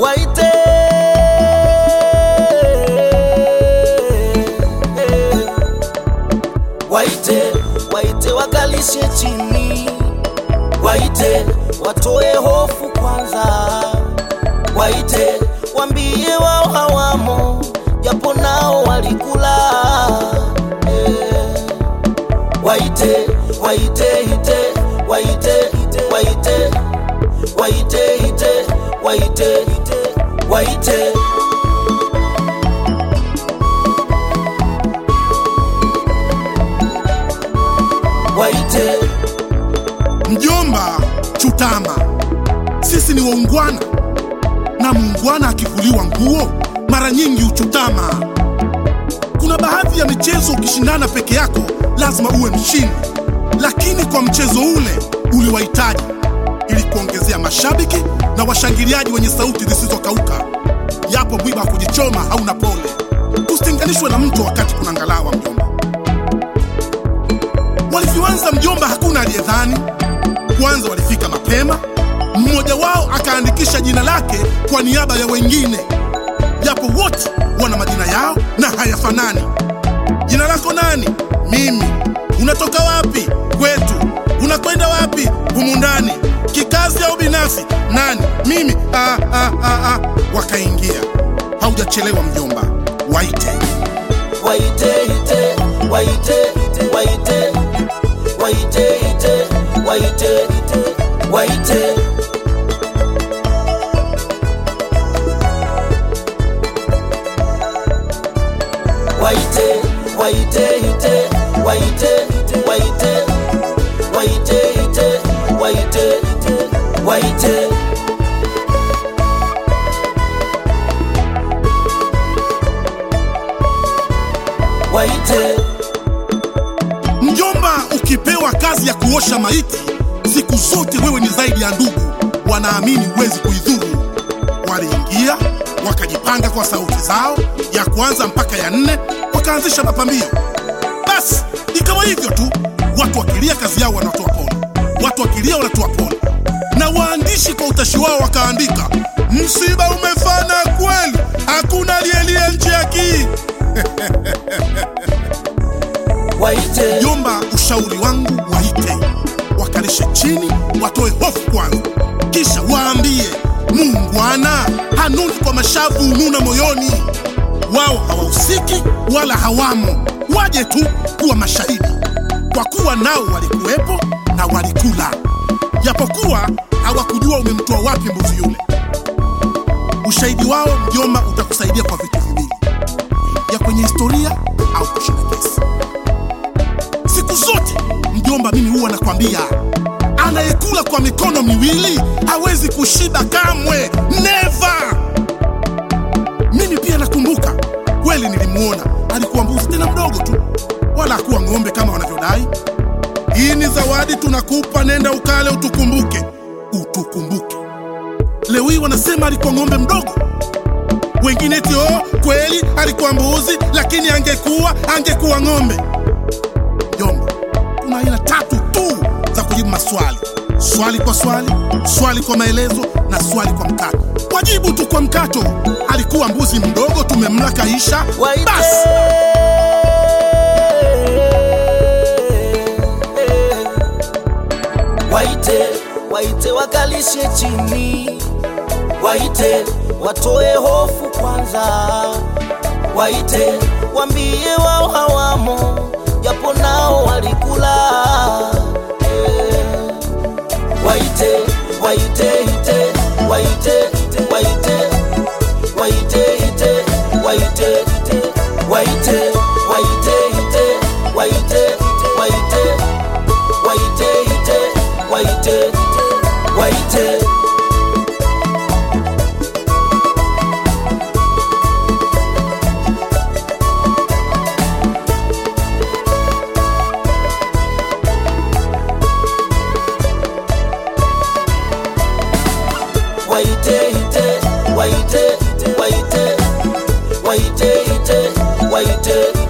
waite waite wakalishe chini, waite watoe hofu kwanza, waite wambie wao hawamo japo nao walikula. Waite waite ite waite waite waite ite waite waite waite. Mjomba, chutama. Sisi ni waungwana, na muungwana akivuliwa nguo mara nyingi uchutama. Kuna baadhi ya michezo ukishindana peke yako lazima uwe mshindi, lakini kwa mchezo ule uliwahitaji ili kuongezea mashabiki na washangiliaji wenye sauti zisizokauka. Yapo mwiba kujichoma hauna pole, usitenganishwe na mtu wakati kuna ngalawa. Mjomba, walivyoanza mjomba hakuna aliyedhani. Kwanza walifika mapema, mmoja wao akaandikisha jina lake kwa niaba ya wengine, japo wote wana majina yao na hayafanani. Jina lako nani? Mimi. Unatoka wapi? Kwetu. Unakwenda wapi? Humu ndani. Kikazi au binafsi? Nani? Mimi. Wakaingia. Haujachelewa mjomba. Waite waite ite waite waite waite ite waite waite waite waite ite waite waite waite ite waite waite waite. Mjomba, ukipewa kazi ya kuosha maiti, siku zote wewe ni zaidi ya ndugu. Wanaamini huwezi kuidhuru. Waliingia wakajipanga kwa sauti zao ya kwanza mpaka ya 4, wakaanzisha mapambio. Basi ikawa hivyo tu, watu wakilia kazi yao wanatoa pole, watu wakilia wanatoa pole, na waandishi kwa utashi wao wakaandika, msiba umefana kweli, hakuna aliyelia nje ya kii. Waite Mjomba, ushauri wangu waite, wakalishe chini, watoe hofu kwanza, kisha waambie muungwana hanuni kwa mashavu, ununa moyoni. Wao hawahusiki wala hawamo, waje tu kuwa mashahidi, kwa kuwa nao walikuwepo na walikula, japokuwa hawakujua umemtoa wapi mbuzi yule. Ushahidi wao mjomba utakusaidia kwa vitu viwili, ya kwenye historia au kushinda kesi. Siku zote mjomba, mimi huwa nakwambia, anayekula kwa mikono miwili hawezi kushiba kamwe, never. Mimi pia nakumbuka kweli, nilimuona alikuwa mbuzi tena mdogo tu, wala hakuwa ng'ombe kama wanavyodai. Hii ni zawadi tunakupa, nenda ukale utukumbuke, utukumbuke. Leo hii wanasema alikuwa ng'ombe mdogo, wengine eti kweli alikuwa mbuzi, lakini angekuwa ng'ombe. Mjomba, kuna aina 3 tu za kujibu maswali: swali kwa swali, swali kwa maelezo na swali kwa mkato. Wajibu tu kwa mkato, alikuwa mbuzi mdogo, tumemla kaisha. Basi waite waite wakalishe chini, waite watoe hofu kwanza, waite wambie wao hawamo japo nao walikula. Waite waite ite waite waite waite ite waite waite waite ite waite waite waite ite waite waite. Waite ite waite waite waite ite waite